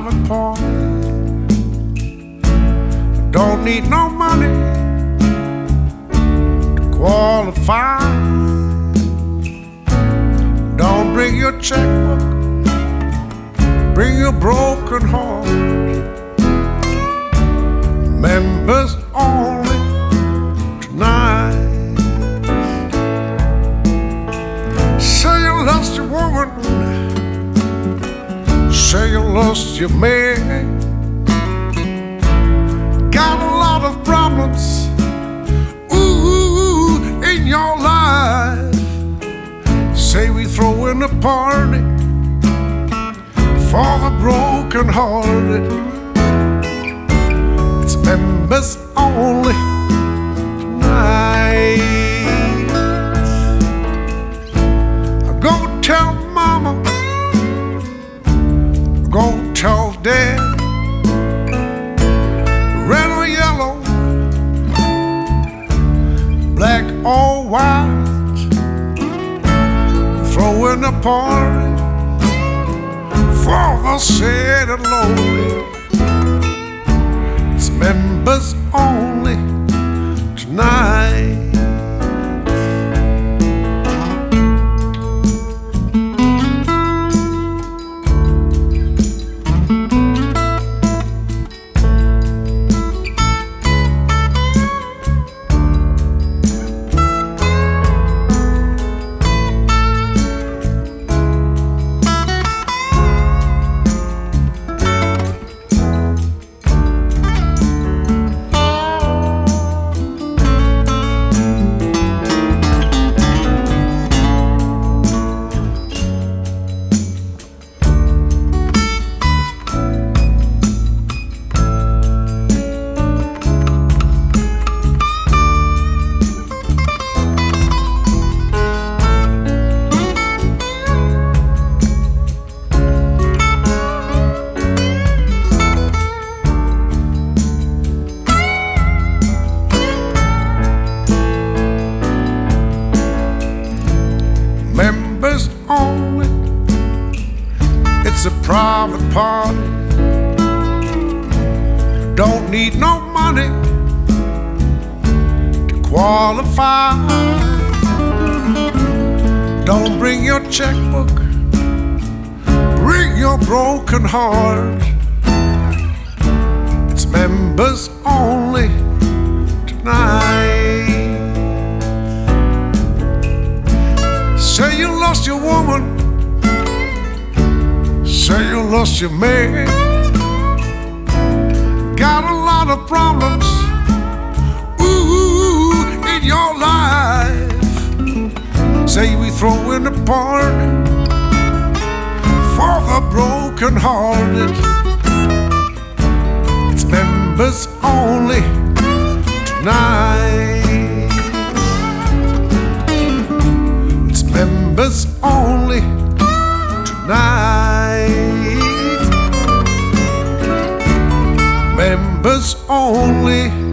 private party. Don't need no money to qualify. Don't bring your checkbook, bring your broken heart. Members only tonight. Say you lost your woman, say you lost your man. Got a lot of problems, ooh, in your life. Say we throw in a party for the broken hearted. It's members only tonight. Go tell mama, go tell dad, red or yellow, black or white, throw in a party for the sad and lonely. It's members only tonight. Members only, it's a private party. Don't need no money to qualify. Don't bring your checkbook, bring your broken heart. It's members only tonight. Say you lost your woman, say you lost your man. Got a lot of problems, ooh, in your life. Say we throw in a party for the broken hearted. It's members only tonight. Members only tonight. Members only